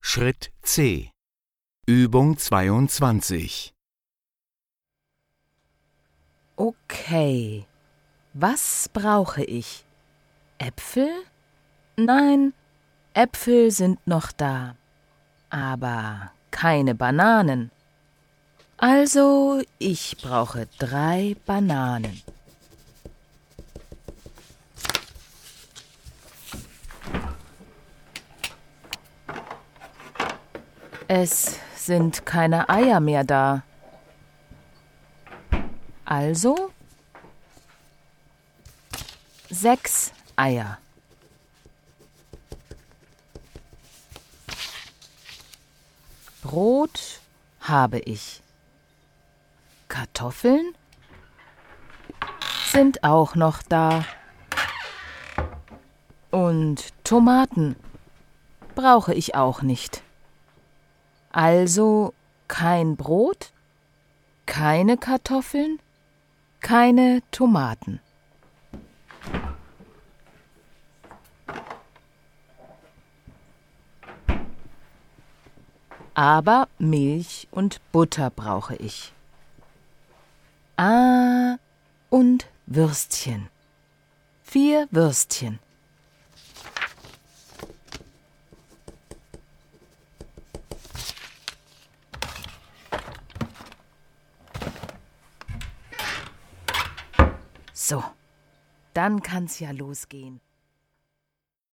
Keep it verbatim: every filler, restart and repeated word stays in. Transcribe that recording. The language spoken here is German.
Schritt C. Übung zweiundzwanzig. Okay, was brauche ich? Äpfel? Nein, Äpfel sind noch da, aber keine Bananen. Also, ich brauche drei Bananen. Es sind keine Eier mehr da. Also sechs Eier. Brot habe ich. Kartoffeln sind auch noch da. Und Tomaten brauche ich auch nicht. Also kein Brot, keine Kartoffeln, keine Tomaten. Aber Milch und Butter brauche ich. Ah, und Würstchen. Vier Würstchen. So, dann kann's ja losgehen.